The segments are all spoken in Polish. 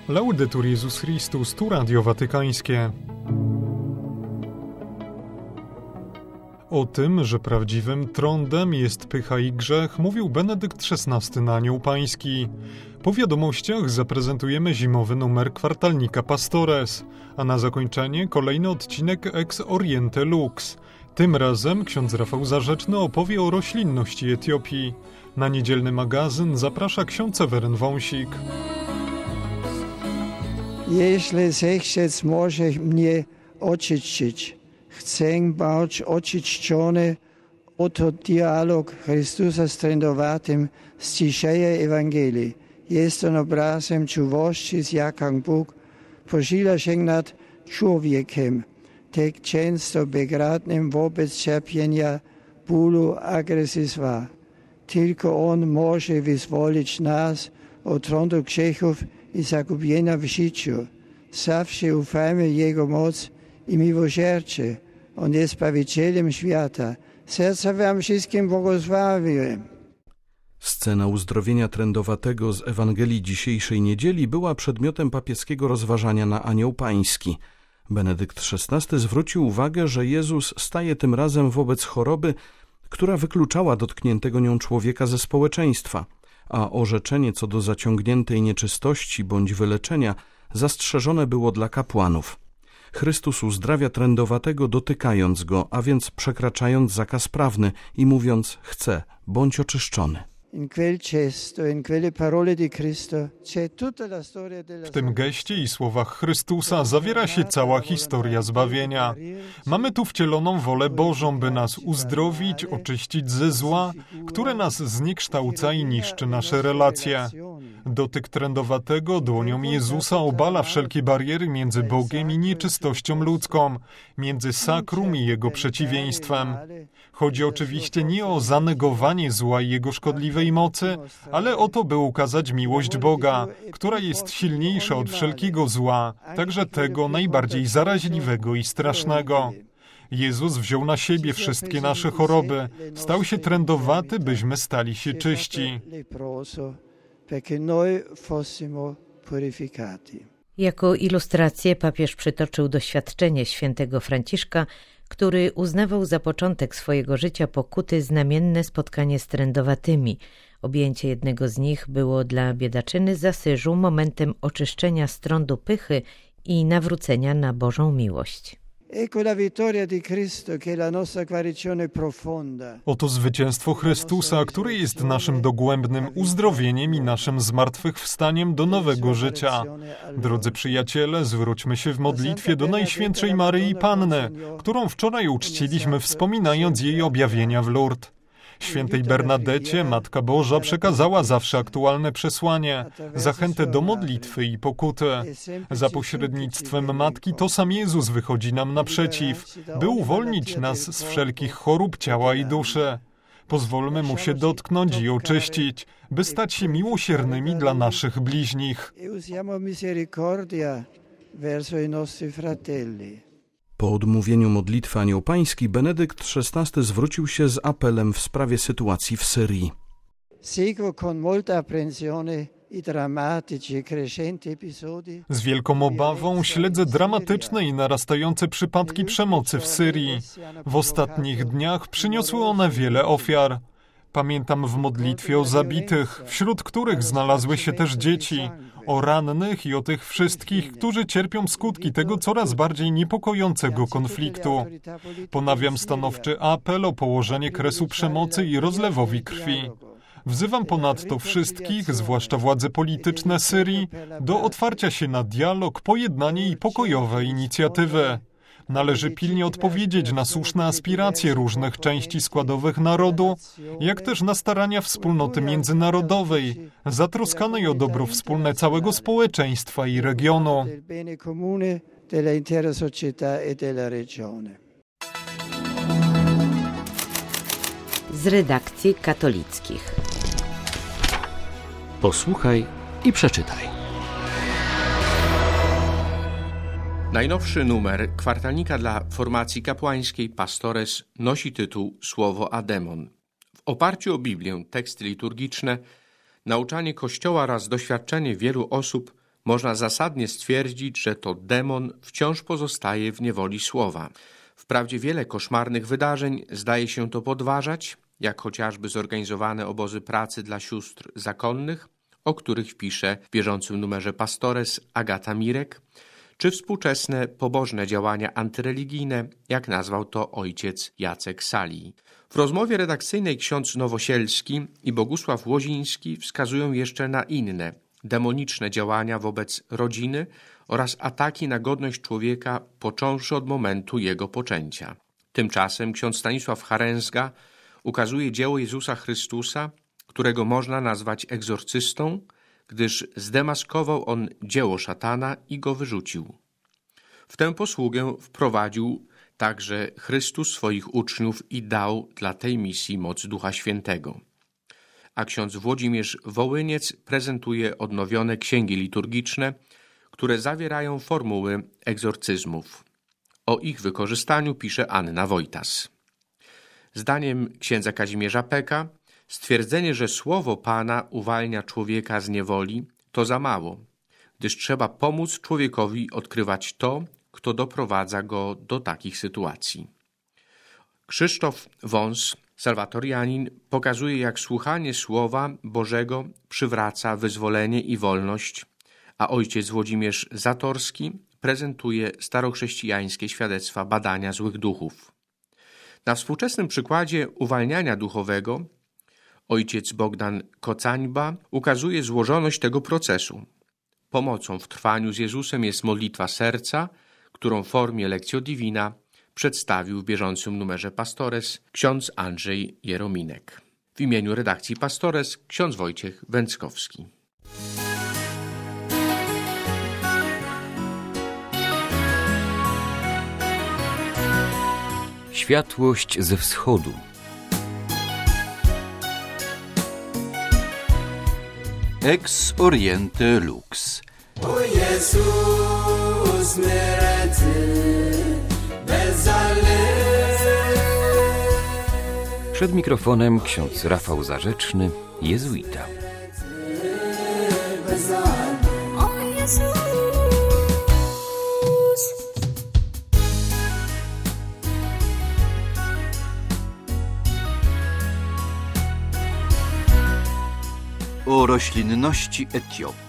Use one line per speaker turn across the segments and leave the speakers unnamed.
Laudetur Jezus Chrystus, tu Radio Watykańskie. O tym, że prawdziwym trądem jest pycha i grzech, mówił Benedykt XVI na Anioł Pański. Po wiadomościach zaprezentujemy zimowy numer kwartalnika Pastores, a na zakończenie kolejny odcinek Ex Oriente Lux. Tym razem ksiądz Rafał Zarzeczny opowie o roślinności Etiopii. Na niedzielny magazyn zaprasza ksiądz Seweryn Wąsik.
Jeśli zechcieć może mnie oczyścić, chcę bać oczyszczony, oto dialog Chrystusa z trędowatym z dzisiejszej Ewangelii. Jest on obrazem czułości, z jaką Bóg pochyla się nad człowiekiem, tak często bezradnym wobec cierpienia, bólu, agresji zła. Tylko On może wyzwolić nas od trądu grzechów i zagubienia w życiu. Zawsze ufajmy Jego moc i miłosierdzie. On jest Zbawicielem świata. Serca wam wszystkim błogosławię.
Scena uzdrowienia trędowatego z Ewangelii dzisiejszej niedzieli była przedmiotem papieskiego rozważania na Anioł Pański. Benedykt XVI zwrócił uwagę, że Jezus staje tym razem wobec choroby, która wykluczała dotkniętego nią człowieka ze społeczeństwa, a orzeczenie co do zaciągniętej nieczystości bądź wyleczenia zastrzeżone było dla kapłanów. Chrystus uzdrawia trędowatego dotykając go, a więc przekraczając zakaz prawny i mówiąc: chcę, bądź oczyszczony.
W tym geście i słowach Chrystusa zawiera się cała historia zbawienia. Mamy tu wcieloną wolę Bożą, by nas uzdrowić, oczyścić ze zła, które nas zniekształca i niszczy nasze relacje. Dotyk trędowatego dłonią Jezusa obala wszelkie bariery między Bogiem i nieczystością ludzką, między sakrum i jego przeciwieństwem. Chodzi oczywiście nie o zanegowanie zła i jego szkodliwej mocy, ale o to, by ukazać miłość Boga, która jest silniejsza od wszelkiego zła, także tego najbardziej zaraźliwego i strasznego. Jezus wziął na siebie wszystkie nasze choroby, stał się trędowaty, byśmy stali się czyści.
Jako ilustrację papież przytoczył doświadczenie świętego Franciszka, który uznawał za początek swojego życia pokuty znamienne spotkanie z trędowatymi. Objęcie jednego z nich było dla biedaczyny z Asyżu momentem oczyszczenia z trądu pychy i nawrócenia na Bożą miłość.
Oto zwycięstwo Chrystusa, które jest naszym dogłębnym uzdrowieniem i naszym zmartwychwstaniem do nowego życia. Drodzy przyjaciele, zwróćmy się w modlitwie do Najświętszej Maryi Panny, którą wczoraj uczciliśmy, wspominając jej objawienia w Lourdes. Świętej Bernadecie Matka Boża przekazała zawsze aktualne przesłanie, zachętę do modlitwy i pokuty. Za pośrednictwem Matki to sam Jezus wychodzi nam naprzeciw, by uwolnić nas z wszelkich chorób ciała i duszy. Pozwólmy Mu się dotknąć i oczyścić, by stać się miłosiernymi dla naszych bliźnich.
Po odmówieniu modlitwy Anioł Pański Benedykt XVI zwrócił się z apelem w sprawie sytuacji w Syrii.
Z wielką obawą śledzę dramatyczne i narastające przypadki przemocy w Syrii. W ostatnich dniach przyniosły one wiele ofiar. Pamiętam w modlitwie o zabitych, wśród których znalazły się też dzieci, o rannych i o tych wszystkich, którzy cierpią skutki tego coraz bardziej niepokojącego konfliktu. Ponawiam stanowczy apel o położenie kresu przemocy i rozlewowi krwi. Wzywam ponadto wszystkich, zwłaszcza władze polityczne Syrii, do otwarcia się na dialog, pojednanie i pokojowe inicjatywy. Należy pilnie odpowiedzieć na słuszne aspiracje różnych części składowych narodu, jak też na starania wspólnoty międzynarodowej, zatroskanej o dobro wspólne całego społeczeństwa i regionu.
Z redakcji katolickich.
Posłuchaj i przeczytaj. Najnowszy numer kwartalnika dla formacji kapłańskiej Pastores nosi tytuł Słowo a demon. W oparciu o Biblię, teksty liturgiczne, nauczanie Kościoła oraz doświadczenie wielu osób można zasadnie stwierdzić, że to demon wciąż pozostaje w niewoli słowa. Wprawdzie wiele koszmarnych wydarzeń zdaje się to podważać, jak chociażby zorganizowane obozy pracy dla sióstr zakonnych, o których pisze w bieżącym numerze Pastores Agata Mirek, czy współczesne pobożne działania antyreligijne, jak nazwał to ojciec Jacek Salii. W rozmowie redakcyjnej ksiądz Nowosielski i Bogusław Łoziński wskazują jeszcze na inne, demoniczne działania wobec rodziny oraz ataki na godność człowieka, począwszy od momentu jego poczęcia. Tymczasem ksiądz Stanisław Haręzga ukazuje dzieło Jezusa Chrystusa, którego można nazwać egzorcystą, gdyż zdemaskował on dzieło szatana i go wyrzucił. W tę posługę wprowadził także Chrystus swoich uczniów i dał dla tej misji moc Ducha Świętego. A ksiądz Włodzimierz Wołyniec prezentuje odnowione księgi liturgiczne, które zawierają formuły egzorcyzmów. O ich wykorzystaniu pisze Anna Wojtas. Zdaniem księdza Kazimierza Peka stwierdzenie, że słowo Pana uwalnia człowieka z niewoli, to za mało, gdyż trzeba pomóc człowiekowi odkrywać to, kto doprowadza go do takich sytuacji. Krzysztof Wąs, salwatorianin, pokazuje, jak słuchanie Słowa Bożego przywraca wyzwolenie i wolność, a ojciec Włodzimierz Zatorski prezentuje starochrześcijańskie świadectwa badania złych duchów. Na współczesnym przykładzie uwalniania duchowego ojciec Bogdan Kocańba ukazuje złożoność tego procesu. Pomocą w trwaniu z Jezusem jest modlitwa serca, którą w formie Lectio Divina przedstawił w bieżącym numerze Pastores ksiądz Andrzej Jerominek. W imieniu redakcji Pastores ksiądz Wojciech Węckowski.
Światłość ze wschodu. Ex Oriente Lux.
O Jezus,
Przed mikrofonem ksiądz Rafał Zarzeczny, jezuita.
O Jezus.
O roślinności Etiopii.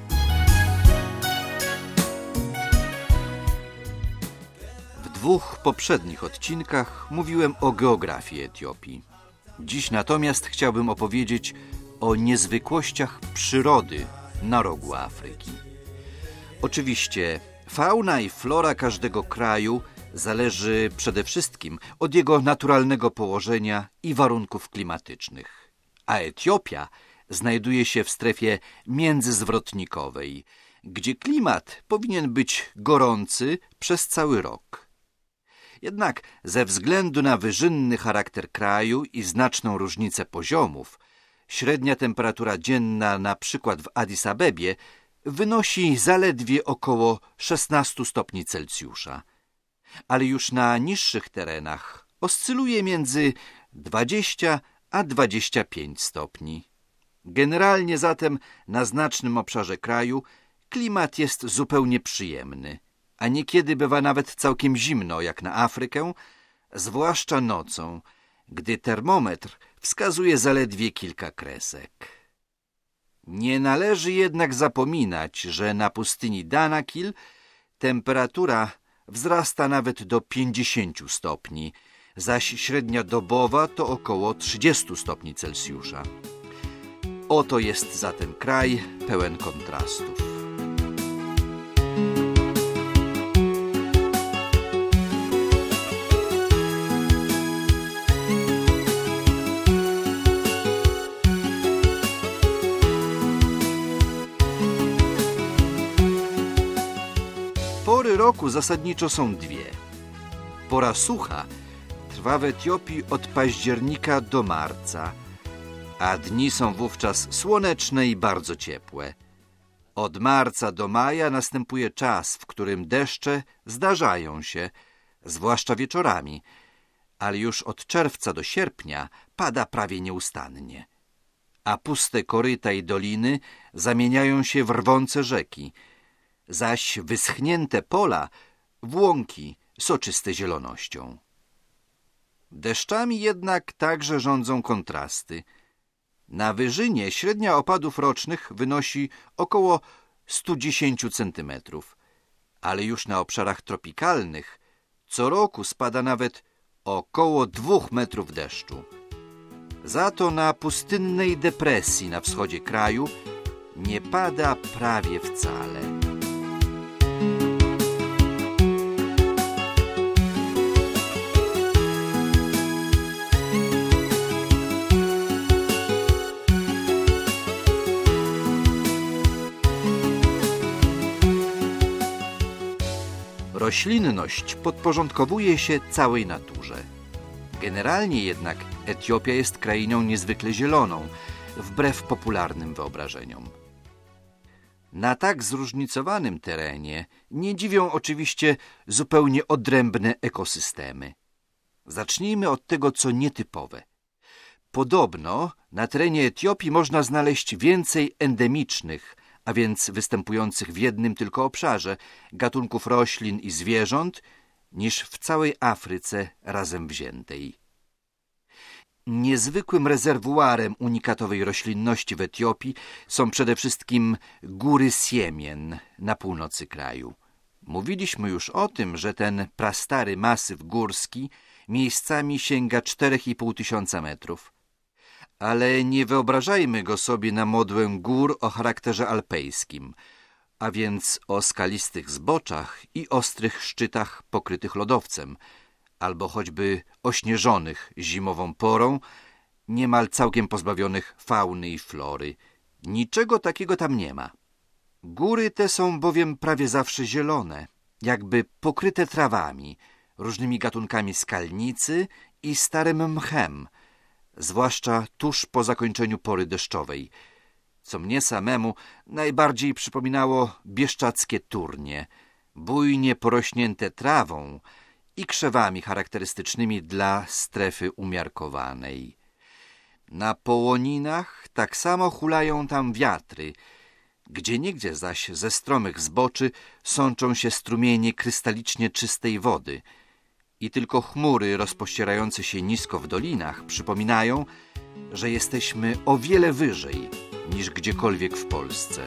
W dwóch poprzednich odcinkach mówiłem o geografii Etiopii. Dziś natomiast chciałbym opowiedzieć o niezwykłościach przyrody na rogu Afryki. Oczywiście fauna i flora każdego kraju zależy przede wszystkim od jego naturalnego położenia i warunków klimatycznych. A Etiopia znajduje się w strefie międzyzwrotnikowej, gdzie klimat powinien być gorący przez cały rok. Jednak ze względu na wyżynny charakter kraju i znaczną różnicę poziomów, średnia temperatura dzienna na przykład w Addis Abebie wynosi zaledwie około 16 stopni Celsjusza, ale już na niższych terenach oscyluje między 20 a 25 stopni. Generalnie zatem na znacznym obszarze kraju klimat jest zupełnie przyjemny, a niekiedy bywa nawet całkiem zimno, jak na Afrykę, zwłaszcza nocą, gdy termometr wskazuje zaledwie kilka kresek. Nie należy jednak zapominać, że na pustyni Danakil temperatura wzrasta nawet do 50 stopni, zaś średnia dobowa to około 30 stopni Celsjusza. Oto jest zatem kraj pełen kontrastów. Pory roku zasadniczo są dwie. Pora sucha trwa w Etiopii od października do marca, a dni są wówczas słoneczne i bardzo ciepłe. Od marca do maja następuje czas, w którym deszcze zdarzają się, zwłaszcza wieczorami, ale już od czerwca do sierpnia pada prawie nieustannie. a puste koryta i doliny zamieniają się w rwące rzeki, zaś wyschnięte pola w łąki soczyste zielonością. Deszczami jednak także rządzą kontrasty. Na wyżynie średnia opadów rocznych wynosi około 110 cm, ale już na obszarach tropikalnych co roku spada nawet około 2 metrów deszczu. Za to na pustynnej depresji na wschodzie kraju nie pada prawie wcale. Roślinność podporządkowuje się całej naturze. Generalnie jednak Etiopia jest krainą niezwykle zieloną, wbrew popularnym wyobrażeniom. Na tak zróżnicowanym terenie nie dziwią oczywiście zupełnie odrębne ekosystemy. Zacznijmy od tego, co nietypowe. Podobno na terenie Etiopii można znaleźć więcej endemicznych, a więc występujących w jednym tylko obszarze, gatunków roślin i zwierząt, niż w całej Afryce razem wziętej. Niezwykłym rezerwuarem unikatowej roślinności w Etiopii są przede wszystkim góry Siemien na północy kraju. Mówiliśmy już o tym, że ten prastary masyw górski miejscami sięga 4,5 tysiąca metrów. Ale nie wyobrażajmy go sobie na modłę gór o charakterze alpejskim, a więc o skalistych zboczach i ostrych szczytach pokrytych lodowcem, albo choćby ośnieżonych zimową porą, niemal całkiem pozbawionych fauny i flory. Niczego takiego tam nie ma. Góry te są bowiem prawie zawsze zielone, jakby pokryte trawami, różnymi gatunkami skalnicy i starym mchem, zwłaszcza tuż po zakończeniu pory deszczowej, co mnie samemu najbardziej przypominało bieszczackie turnie, bujnie porośnięte trawą i krzewami charakterystycznymi dla strefy umiarkowanej. Na połoninach tak samo hulają tam wiatry, gdzieniegdzie zaś ze stromych zboczy sączą się strumienie krystalicznie czystej wody i tylko chmury rozpościerające się nisko w dolinach przypominają, że jesteśmy o wiele wyżej niż gdziekolwiek w Polsce.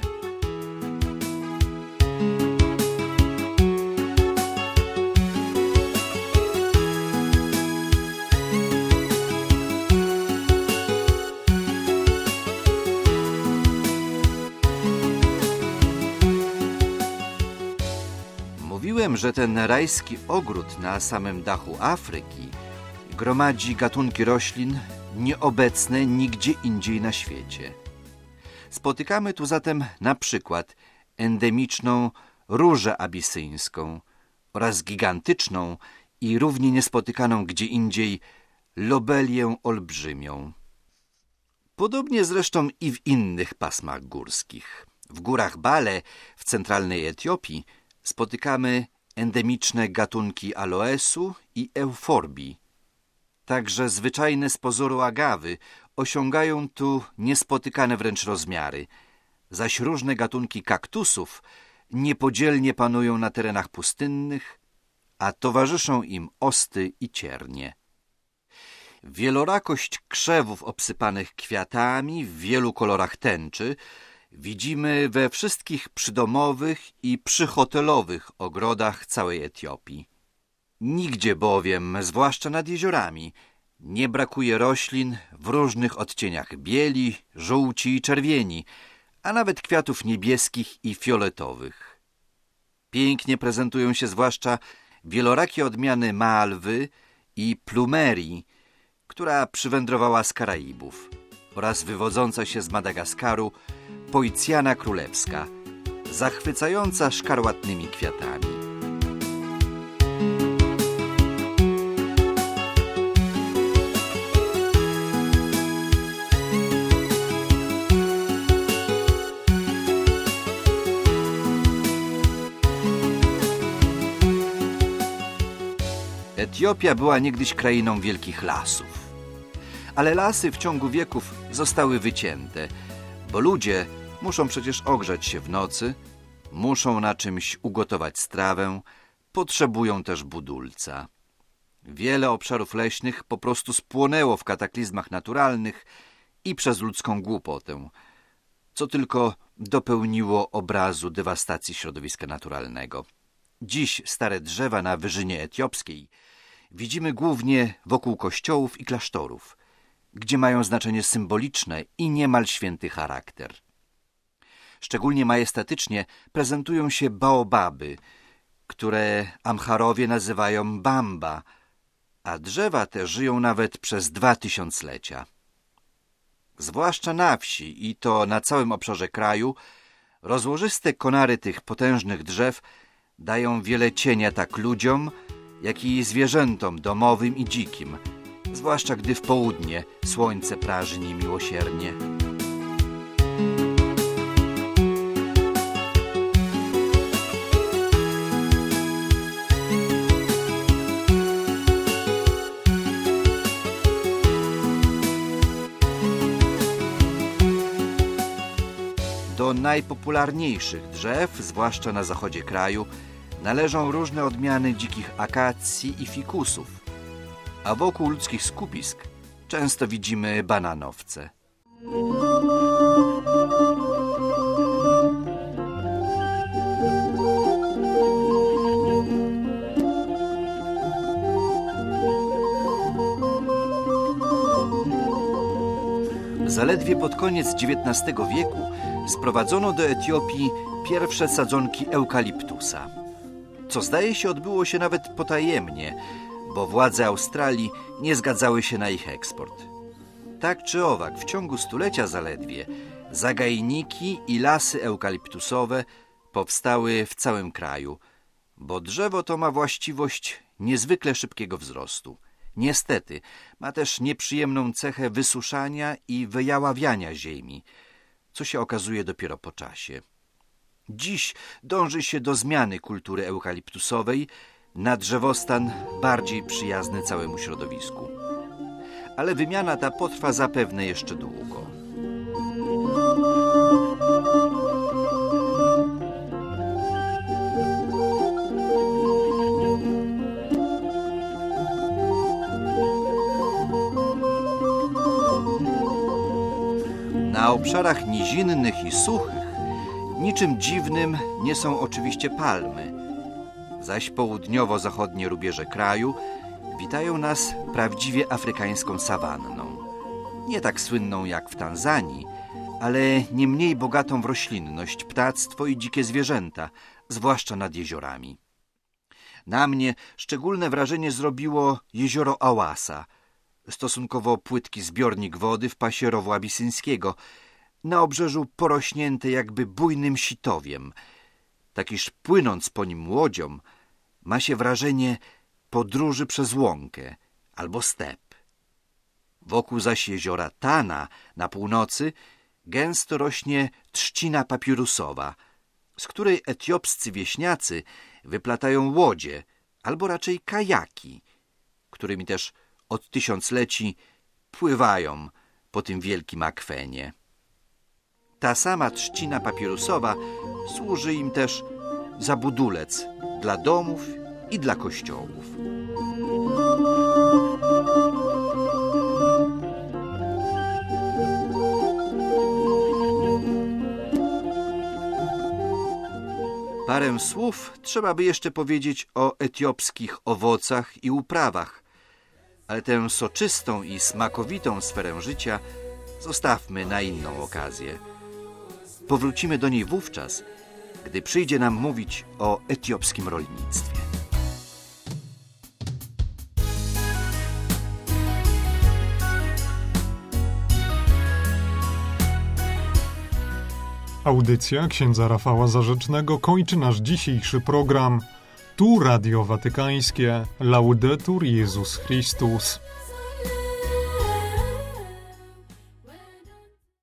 Mówiłem, że ten rajski ogród na samym dachu Afryki gromadzi gatunki roślin nieobecne nigdzie indziej na świecie. Spotykamy tu zatem na przykład endemiczną różę abisyńską oraz gigantyczną i równie niespotykaną gdzie indziej lobelię olbrzymią. Podobnie zresztą i w innych pasmach górskich. W górach Bale w centralnej Etiopii spotykamy endemiczne gatunki aloesu i euforbii. Także zwyczajne z pozoru agawy osiągają tu niespotykane wręcz rozmiary, zaś różne gatunki kaktusów niepodzielnie panują na terenach pustynnych, a towarzyszą im osty i ciernie. Wielorakość krzewów obsypanych kwiatami w wielu kolorach tęczy widzimy we wszystkich przydomowych i przyhotelowych ogrodach całej Etiopii. Nigdzie bowiem, zwłaszcza nad jeziorami, nie brakuje roślin w różnych odcieniach bieli, żółci i czerwieni, a nawet kwiatów niebieskich i fioletowych. Pięknie prezentują się zwłaszcza wielorakie odmiany malwy i plumerii, która przywędrowała z Karaibów, oraz wywodząca się z Madagaskaru poicjana królewska, zachwycająca szkarłatnymi kwiatami. Etiopia była niegdyś krainą wielkich lasów, ale lasy w ciągu wieków zostały wycięte, bo ludzie muszą przecież ogrzać się w nocy, muszą na czymś ugotować strawę, potrzebują też budulca. Wiele obszarów leśnych po prostu spłonęło w kataklizmach naturalnych i przez ludzką głupotę, co tylko dopełniło obrazu dewastacji środowiska naturalnego. Dziś stare drzewa na wyżynie etiopskiej widzimy głównie wokół kościołów i klasztorów, gdzie mają znaczenie symboliczne i niemal święty charakter. Szczególnie majestatycznie prezentują się baobaby, które Amharowie nazywają bamba, a drzewa te żyją nawet przez 2000-lecia. Zwłaszcza na wsi i to na całym obszarze kraju, rozłożyste konary tych potężnych drzew dają wiele cienia tak ludziom, jak i zwierzętom domowym i dzikim, zwłaszcza gdy w południe słońce praży niemiłosiernie. Do najpopularniejszych drzew, zwłaszcza na zachodzie kraju, należą różne odmiany dzikich akacji i fikusów, a wokół ludzkich skupisk często widzimy bananowce. Zaledwie pod koniec XIX wieku sprowadzono do Etiopii pierwsze sadzonki eukaliptusa, co zdaje się odbyło się nawet potajemnie, bo władze Australii nie zgadzały się na ich eksport. Tak czy owak, w ciągu stulecia zaledwie zagajniki i lasy eukaliptusowe powstały w całym kraju, bo drzewo to ma właściwość niezwykle szybkiego wzrostu. Niestety, ma też nieprzyjemną cechę wysuszania i wyjaławiania ziemi, co się okazuje dopiero po czasie. Dziś dąży się do zmiany kultury eukaliptusowej na drzewostan bardziej przyjazny całemu środowisku. Ale wymiana ta potrwa zapewne jeszcze długo. Na obszarach nizinnych i suchych niczym dziwnym nie są oczywiście palmy, zaś południowo-zachodnie rubieże kraju witają nas prawdziwie afrykańską sawanną. Nie tak słynną jak w Tanzanii, ale nie mniej bogatą w roślinność, ptactwo i dzikie zwierzęta, zwłaszcza nad jeziorami. Na mnie szczególne wrażenie zrobiło jezioro Awasa, stosunkowo płytki zbiornik wody w pasie rowu abisyńskiego, na obrzeżu porośnięte jakby bujnym sitowiem, tak iż płynąc po nim łodzią ma się wrażenie podróży przez łąkę albo step. Wokół zaś jeziora Tana na północy gęsto rośnie trzcina papirusowa, z której etiopscy wieśniacy wyplatają łodzie albo raczej kajaki, którymi też od tysiącleci pływają po tym wielkim akwenie. Ta sama trzcina papirusowa służy im też za budulec dla domów i dla kościołów. Parę słów trzeba by jeszcze powiedzieć o etiopskich owocach i uprawach, ale tę soczystą i smakowitą sferę życia zostawmy na inną okazję. Powrócimy do niej wówczas, gdy przyjdzie nam mówić o etiopskim rolnictwie.
Audycja księdza Rafała Zarzecznego kończy nasz dzisiejszy program. Tu Radio Watykańskie. Laudetur Jezus Chrystus.